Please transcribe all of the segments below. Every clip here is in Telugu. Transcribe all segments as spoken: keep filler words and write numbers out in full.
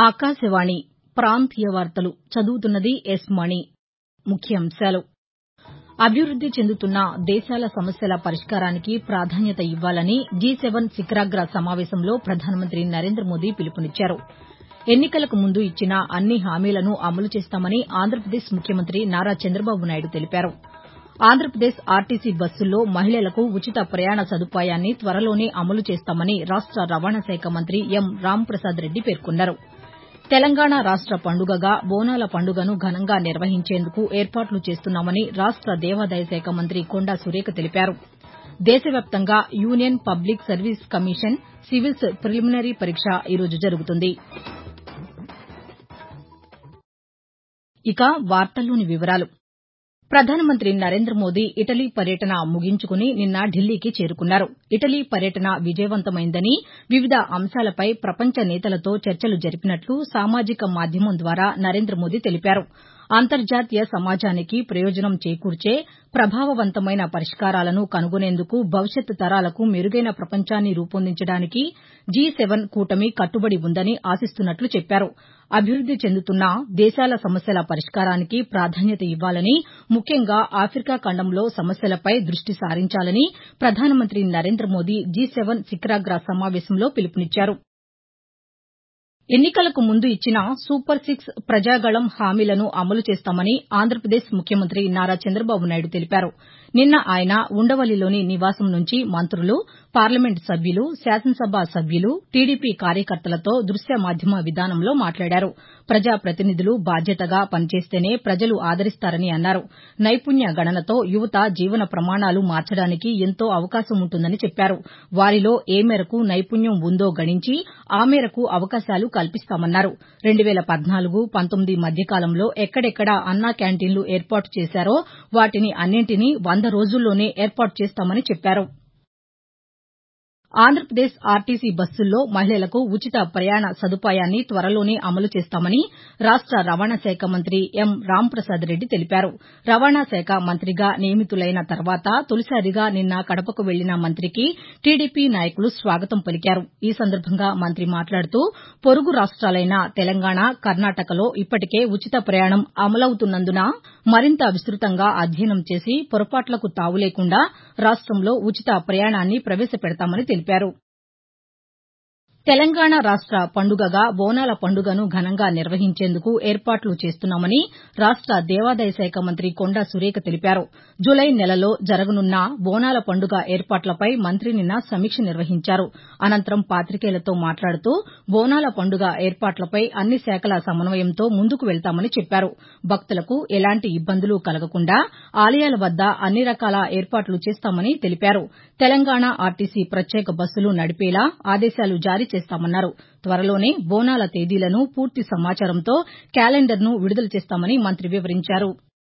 ఆకాశవాణి ప్రాంతీయ వార్తలు చదువుతున్నది ఎస్ మణి. ముఖ్యాంశాలు అభివృద్ది చెందుతున్న దేశాల సమస్యల పరిష్కారానికి ప్రాధాన్యత ఇవ్వాలని జీ సెవెన్ శిఖరాగ్ర సమావేశంలో ప్రధానమంత్రి నరేంద్ర మోదీ పిలుపునిచ్చారు. ఎన్నికలకు ముందు ఇచ్చిన అన్ని హామీలను అమలు చేస్తామని ఆంధ్రప్రదేశ్ ముఖ్యమంత్రి నారా చంద్రబాబు నాయుడు తెలిపారు. ఆంధ్రప్రదేశ్ ఆర్టీసీ బస్సుల్లో మహిళలకు ఉచిత ప్రయాణ సదుపాయాన్ని త్వరలోనే అమలు చేస్తామని రాష్ట రవాణా శాఖ మంత్రి ఎం రాంప్రసాద్ రెడ్డి పేర్కొన్నారు. తెలంగాణ రాష్ట పండుగగా బోనాల పండుగను ఘనంగా నిర్వహించేందుకు ఏర్పాట్లు చేస్తున్నామని రాష్ట దేవాదాయ శాఖ మంత్రి కొండా సురేఖ తెలిపారు. దేశవ్యాప్తంగా Union Public Service Commission civils preliminary పరీక్ష ఈరోజు జరుగుతుంది. ఇక వార్తల్లోని వివరాలు ప్రధానమంత్రి నరేంద్ర మోదీ ఇటలీ పర్యటన ముగించుకుని నిన్న ఢిల్లీకి చేరుకున్నారు. ఇటలీ పర్యటన విజయవంతమైందని, వివిధ అంశాలపై ప్రపంచ నేతలతో చర్చలు జరిపినట్లు సామాజిక మాధ్యమం ద్వారా నరేంద్ర మోదీ తెలిపారు. అంతర్జాతీయ సమాజానికి ప్రయోజనం చేకూర్చే ప్రభావవంతమైన పరిష్కారాలను కనుగొనేందుకు భవిష్యత్ తరాలకు మెరుగైన ప్రపంచాన్ని రూపొందించడానికి జీ సెవెన్ కూటమి కట్టుబడి ఉందని ఆశిస్తున్నట్లు చెప్పారు. అభివృద్ది చెందుతున్న దేశాల సమస్యల పరిష్కారానికి ప్రాధాన్యత ఇవ్వాలని, ముఖ్యంగా ఆఫికా ఖండంలో సమస్యలపై దృష్టి సారించాలని ప్రధానమంత్రి నరేంద్ర మోదీ జీ సెవెన్ శిఖరాగ్ర సమావేశంలో పిలుపునిచ్చారు. ఎన్నికలకు ముందు ఇచ్చిన సూపర్ సిక్స్ ప్రజాగళం హామీలను అమలు చేస్తామని ఆంధ్రప్రదేశ్ ముఖ్యమంత్రి నారా చంద్రబాబు నాయుడు తెలిపారు. నిన్న ఆయన ఉండవల్లిలోని నివాసం నుంచి మంత్రులు, పార్లమెంటు సభ్యులు, శాసనసభ సభ్యులు, టీడీపీ కార్యకర్తలతో దృశ్య మాధ్యమ విధానంలో మాట్లాడారు. ప్రజా ప్రతినిధులు బాధ్యతగా పనిచేస్తేనే ప్రజలు ఆదరిస్తారని అన్నారు. నైపుణ్య గణనతో యువత జీవన ప్రమాణాలు మార్చడానికి ఎంతో అవకాశం ఉంటుందని చెప్పారు. వారిలో ఏ మేరకు నైపుణ్యం ఉందో గణించి ఆ మేరకు అవకాశాలు కల్పిస్తామన్నారు. రెండు వేల పద్నాలుగు పంతొమ్మిది మధ్యకాలంలో ఎక్కడెక్కడ అన్నా క్యాంటీన్లు ఏర్పాటు చేశారో వాటిని అన్నింటినీ వంద రోజుల్లోనే ఏర్పాటు చేస్తామని చెప్పారు. ఆంధ్రప్రదేశ్ ఆర్టీసీ బస్సుల్లో మహిళలకు ఉచిత ప్రయాణ సదుపాయాన్ని త్వరలోనే అమలు చేస్తామని రాష్ట రవాణా శాఖ మంత్రి ఎం రాంప్రసాద్ రెడ్డి తెలిపారు. రవాణా శాఖ మంత్రిగా నియమితులైన తర్వాత తొలిసారిగా నిన్న కడపకు వెళ్లిన మంత్రికి టీడీపీ నాయకులు స్వాగతం పలికారు. ఈ సందర్భంగా మంత్రి మాట్లాడుతూ పొరుగు రాష్ట్రాలైన తెలంగాణ, కర్ణాటకలో ఇప్పటికే ఉచిత ప్రయాణం అమలవుతున్నందున మరింత విస్తృతంగా అధ్యయనం చేసి పొరపాట్లకు తావులేకుండా రాష్టంలో ఉచిత ప్రయాణాన్ని ప్రవేశపెడతామని తెలిపారు. తెలంగాణ రాష్ట పండుగగా బోనాల పండుగను ఘనంగా నిర్వహించేందుకు ఏర్పాట్లు చేస్తున్నామని రాష్ట దేవాదాయ శాఖ మంత్రి కొండా సురేఖ తెలిపారు. జులై నెలలో జరగనున్న బోనాల పండుగ ఏర్పాట్లపై మంత్రి నిన్న సమీక్ష నిర్వహించారు. అనంతరం పాతికేయులతో మాట్లాడుతూ బోనాల పండుగ ఏర్పాట్లపై అన్ని శాఖల సమన్వయంతో ముందుకు వెళ్తామని చెప్పారు. భక్తులకు ఎలాంటి ఇబ్బందులు కలగకుండా ఆలయాల వద్ద అన్ని రకాల ఏర్పాట్లు చేస్తామని తెలిపారు. తెలంగాణ ఆర్టీసీ ప్రత్యేక బస్సులు నడిపేలా ఆదేశాలు జారీ చేస్తామన్నారు. త్వరలోనే బోనాల తేదీలను పూర్తి సమాచారంతో క్యాలెండర్ను విడుదల చేస్తామని మంత్రి వివరించారు.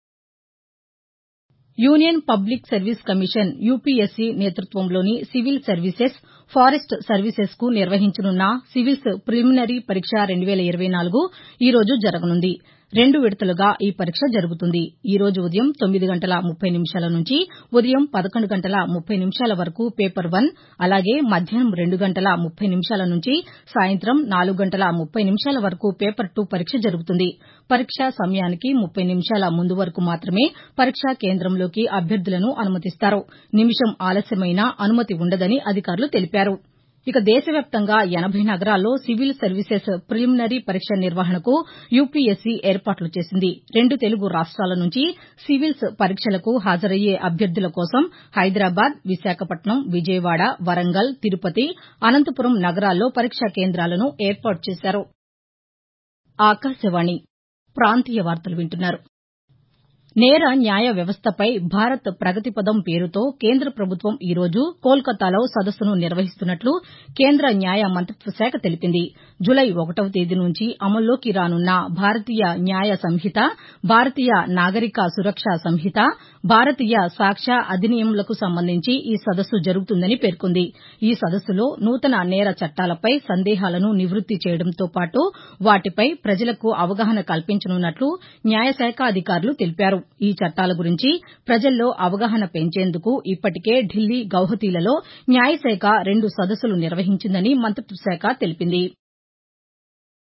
Union Public Service Commission UPSC నేతృత్వంలోని సివిల్ సర్వీసెస్, ఫారెస్ట్ సర్వీసెస్కు నిర్వహించనున్న సివిల్స్ ప్రిలిమినరీ పరీక్ష రెండు వేల ఇరవై నాలుగు ఈరోజు జరగనుంది. రెండు విడతలుగా ఈ పరీక్ష జరుగుతుంది. ఈ రోజు ఉదయం తొమ్మిది గంటల ముప్పై నిమిషాల నుంచి ఉదయం పదకొండు గంటల ముప్పై నిమిషాల వరకు పేపర్ వన్, అలాగే మధ్యాహ్నం రెండు గంటల ముప్పై నిమిషాల నుంచి సాయంత్రం నాలుగు గంటల ముప్పై నిమిషాల వరకు పేపర్ టూ పరీక్ష జరుగుతుంది. పరీక్షా సమయానికి ముప్పై నిమిషాల ముందు వరకు మాత్రమే పరీక్షా కేంద్రంలోకి అభ్యర్థులను అనుమతిస్తారు. నిమిషం ఆలస్యమైనా అనుమతి ఉండదని అధికారులు తెలిపారు. ఇక దేశవ్యాప్తంగా ఎనభై నగరాల్లో సివిల్ సర్వీసెస్ ప్రిలిమినరీ పరీక్ష నిర్వహణకు యూపీఎస్సీ ఏర్పాట్లు చేసింది. రెండు తెలుగు రాష్ట్రాల నుంచి సివిల్స్ పరీక్షలకు హాజరయ్యే అభ్యర్థుల కోసం హైదరాబాద్, విశాఖపట్నం, విజయవాడ, వరంగల్, తిరుపతి, అనంతపురం నగరాల్లో పరీక్షా కేంద్రాలను ఏర్పాటు చేశారు. ఆకాశవాణి ప్రాంతీయ వార్తలు వింటున్నారు. నేర న్యాయ వ్యవస్థపై భారత్ ప్రగతిపథం పేరుతో కేంద్ర ప్రభుత్వం ఈరోజు కోల్కతాలో సదస్సును నిర్వహిస్తున్నట్లు కేంద్ర న్యాయ మంతిత్వ శాఖ తెలిపింది. జులై ఒకటవ తేదీ నుంచి అమల్లోకి రానున్న భారతీయ న్యాయ సంహిత, భారతీయ నాగరిక సురక్ష సంహిత, భారతీయ సాక్ష్య అధినియంలకు సంబంధించి ఈ సదస్సు జరుగుతుందని పేర్కొంది. ఈ సదస్సులో నూతన నేర చట్టాలపై సందేహాలను నివృత్తి చేయడంతో పాటు వాటిపై ప్రజలకు అవగాహన కల్పించనున్నట్లు న్యాయశాఖ అధికారులు తెలిపారు. ఈ చట్టాల గురించి ప్రజల్లో అవగాహన పెంచేందుకు ఇప్పటికే ఢిల్లీ, గౌహతిలలో న్యాయశాఖ రెండు సదస్సులు నిర్వహించిందని మంతిత్వ శాఖ తెలిపింది.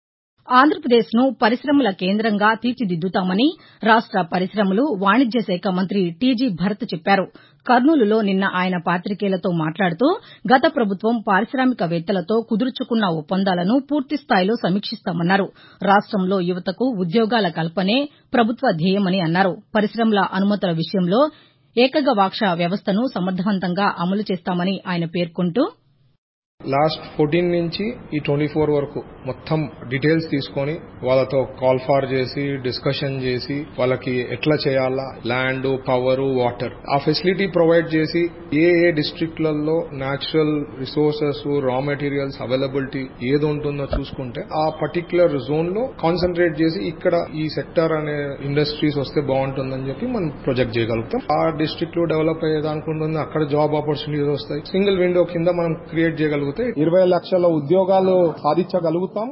ఆంధ్రప్రదేశ్ను పరిశమల కేంద్రంగా తీర్చిదిద్దుతామని రాష్ట పరిశమలు, వాణిజ్య శాఖ మంత్రి టీజీ భరత్ చెప్పారు. కర్నూలులో నిన్న ఆయన పాతికేయులతో మాట్లాడుతూ గత ప్రభుత్వం పారిశామికవేత్తలతో కుదుర్చుకున్న ఒప్పందాలను పూర్తిస్థాయిలో సమీక్షిస్తామన్నారు. రాష్టంలో యువతకు ఉద్యోగాల కల్పనే ప్రభుత్వ ధ్యేయమని అన్నారు. పరిశమల అనుమతుల విషయంలో ఏకగవాక్ష వ్యవస్థను సమర్దవంతంగా అమలు చేస్తామని ఆయన పేర్కొంటూ లాస్ట్ ఫోర్టీన్ నుంచి ఈ ట్వంటీ ఫోర్ వరకు మొత్తం డీటెయిల్స్ తీసుకొని వాళ్ళతో కాల్ ఫార్ చేసి డిస్కషన్ చేసి వాళ్ళకి ఎట్లా చేయాలా ల్యాండ్, పవర్, వాటర్ ఆ ఫెసిలిటీ ప్రొవైడ్ చేసి ఏ ఏ డిస్ట్రిక్ట్లలో natural resources, raw materials availability ఏది ఉంటుందో చూసుకుంటే ఆ పర్టికులర్ జోన్ లో కాన్సన్ట్రేట్ చేసి ఇక్కడ ఈ సెక్టర్ అనే ఇండస్ట్రీస్ వస్తే బాగుంటుందని చెప్పి మనం ప్రొజెక్ట్ చేయగలుగుతాం. ఆ డిస్ట్రిక్ట్ లో డెవలప్ అయ్యేదానికి అక్కడ జాబ్ ఆపర్చునిటీస్ వస్తాయి. సింగిల్ విండో కింద మనం క్రియేట్ చేయగలుగుతాం. ఇరవై లక్షల ఉద్యోగాలు సాధించగలుగుతాం.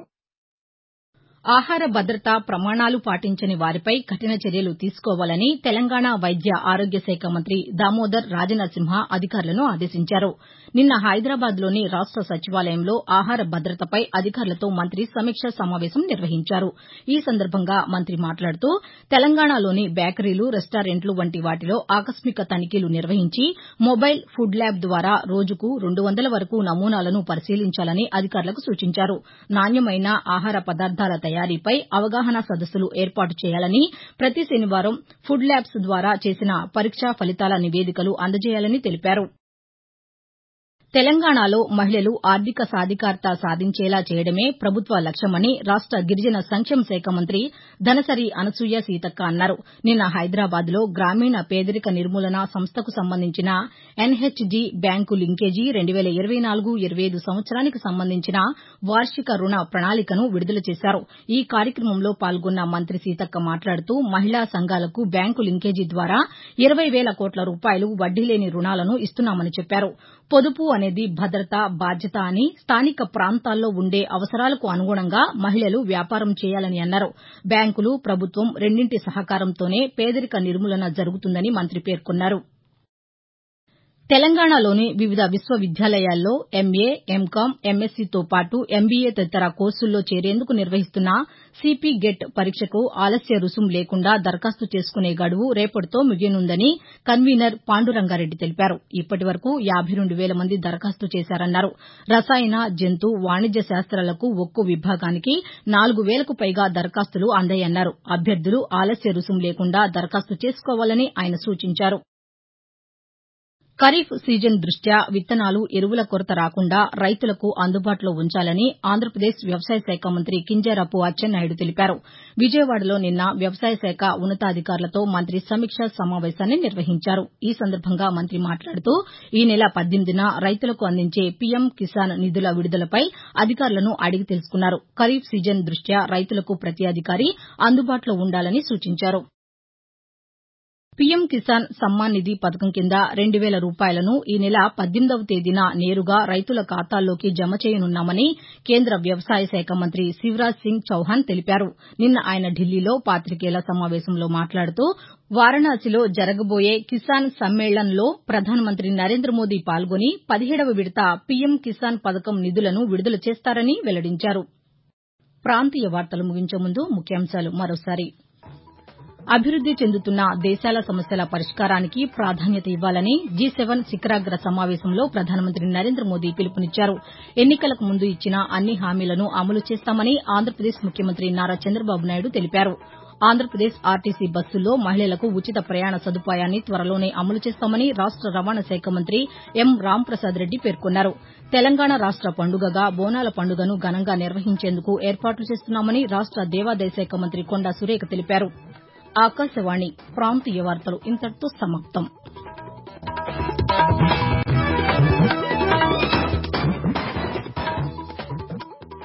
ఆహార భద్రత ప్రమాణాలు పాటించని వారిపై కఠిన చర్యలు తీసుకోవాలని తెలంగాణ వైద్య ఆరోగ్య శాఖ మంత్రి దామోదర్ రాజనరసింహ అధికారులను ఆదేశించారు. నిన్న హైదరాబాద్లోని రాష్ట సచివాలయంలో ఆహార భద్రతపై అధికారులతో మంత్రి సమీక్షా సమావేశం నిర్వహించారు. ఈ సందర్భంగా మంత్రి మాట్లాడుతూ తెలంగాణలోని బేకరీలు, రెస్టారెంట్లు వంటి వాటిలో ఆకస్మిక తనిఖీలు నిర్వహించి మొబైల్ ఫుడ్ ల్యాబ్ ద్వారా రోజుకు రెండు వందల వరకు నమూనాలను పరిశీలించాలని అధికారులకు సూచించారు. నాణ్యమైన ఆహార పదార్థాల తయారీపై అవగాహన సదస్సులు ఏర్పాటు చేయాలని, ప్రతి శనివారం ఫుడ్ ల్యాబ్స్ ద్వారా చేసిన పరీక్షా ఫలితాల నివేదికలు అందజేయాలని తెలిపారు. తెలంగాణలో మహిళలు ఆర్థిక సాధికారత సాధించేలా చేయడమే ప్రభుత్వ లక్ష్యమని రాష్ట గిరిజన సంక్షేమ శాఖ మంత్రి ధనసరి అనసూయ సీతక్క అన్నారు. నిన్న హైదరాబాద్లో గ్రామీణ పేదరిక నిర్మూలన సంస్థకు సంబంధించిన ఎన్హెచ్జీ బ్యాంకు లింకేజీ రెండు వేల ఇరవై నాలుగు ఇరవై ఐదు సంవత్సరానికి సంబంధించిన వార్షిక రుణ ప్రణాళికను విడుదల చేశారు. ఈ కార్యక్రమంలో పాల్గొన్న మంత్రి సీతక్క మాట్లాడుతూ మహిళా సంఘాలకు బ్యాంకు లింకేజీ ద్వారా ఇరవై వేల కోట్ల రూపాయలు వడ్డీలేని రుణాలను ఇస్తున్నామని చెప్పారు. పొదుపు అనేది భద్రత, బాధ్యత అని స్థానిక ప్రాంతాల్లో ఉండే అవసరాలకు అనుగుణంగా మహిళలు వ్యాపారం చేయాలని అన్నారు. బ్యాంకులు, ప్రభుత్వం రెండింటి సహకారంతోనే పేదరిక నిర్మూలన జరుగుతుందని మంత్రి పేర్కొన్నారు. తెలంగాణలోని వివిధ విశ్వవిద్యాలయాల్లో ఎంఏ, ఎంకామ్, ఎంఎస్సీతో పాటు ఎంబీఏ తదితర కోర్సుల్లో చేరేందుకు నిర్వహిస్తున్న సీపీగెట్ పరీక్షకు ఆలస్య రుసుం లేకుండా దరఖాస్తు చేసుకునే గడువు రేపటితో ముగియనుందని కన్వీనర్ పాండురంగారెడ్డి తెలిపారు. ఇప్పటి వరకు యాబై రెండు వేల మంది దరఖాస్తు చేశారన్నారు. రసాయన, జంతు, వాణిజ్య శాస్తాలకు ఒక్కో విభాగానికి నాలుగు వేలకు పైగా దరఖాస్తులు అందాయన్నారు. అభ్యర్థులు ఆలస్య రుసుం లేకుండా దరఖాస్తు చేసుకోవాలని ఆయన సూచించారు. ఖరీఫ్ సీజన్ దృష్ట్యా విత్తనాలు, ఎరువుల కొరత రాకుండా రైతులకు అందుబాటులో ఉంచాలని ఆంధ్రప్రదేశ్ వ్యవసాయ శాఖ మంత్రి కింజరాపు అచ్చెన్నాయుడు తెలిపారు. విజయవాడలో నిన్న వ్యవసాయ శాఖ ఉన్నతాధికారులతో మంత్రి సమీక్షా సమావేశాన్ని నిర్వహించారు. ఈ సందర్భంగా మంత్రి మాట్లాడుతూ ఈ నెల పద్దెనిమిదిన రైతులకు అందించే పీఎం కిసాన్ నిధుల విడుదలపై అధికారులను అడిగి తెలుసుకున్నారు. ఖరీఫ్ సీజన్ దృష్ట్యా రైతులకు ప్రతి అధికారి అందుబాటులో ఉండాలని సూచించారు. పీఎం కిసాన్ సమ్మాన్ నిధి పథకం కింద రెండు వేల రూపాయలను ఈ నెల పద్దెనిమిదవ తేదీన నేరుగా రైతుల ఖాతాల్లోకి జమ చేయనున్నామని కేంద్ర వ్యవసాయ శాఖ మంత్రి శివరాజ్ సింగ్ చౌహాన్ తెలిపారు. నిన్న ఆయన ఢిల్లీలో పాతికేయుల సమావేశంలో మాట్లాడుతూ వారణాసిలో జరగబోయే కిసాన్ సమ్మేళన్లో ప్రధానమంత్రి నరేంద్ర మోదీ పాల్గొని పదిహేడవ విడత పీఎం కిసాన్ పథకం నిధులను విడుదల చేస్తారని వెల్లడించారు. ప్రాంతీయ వార్తలు ముగించే ముందు ముఖ్యాంశాలు మరోసారి. అభివృద్ది చెందుతున్న దేశాల సమస్యల పరిష్కారానికి ప్రాధాన్యత ఇవ్వాలని జీ సెవెన్ శిఖరాగ్ర సమావేశంలో ప్రధానమంత్రి నరేంద్ర మోదీ పిలుపునిచ్చారు. ఎన్నికలకు ముందు ఇచ్చిన అన్ని హామీలను అమలు చేస్తామని ఆంధ్రప్రదేశ్ ముఖ్యమంత్రి నారా చంద్రబాబు నాయుడు తెలిపారు. ఆంధ్రప్రదేశ్ ఆర్టీసీ బస్సుల్లో మహిళలకు ఉచిత ప్రయాణ సదుపాయాన్ని త్వరలోనే అమలు చేస్తామని రాష్ట రవాణా శాఖ మంత్రి ఎం రాంప్రసాద్ రెడ్డి పేర్కొన్నారు. తెలంగాణ రాష్ట పండుగగా బోనాల పండుగను ఘనంగా నిర్వహించేందుకు ఏర్పాట్లు చేస్తున్నామని రాష్ట దేవాదాయ శాఖ మంత్రి కొండా సురేఖ తెలిపారు. ఆకాశవాణి ప్రాంతీయ వార్తలు ఇంతటితో సమాప్తం.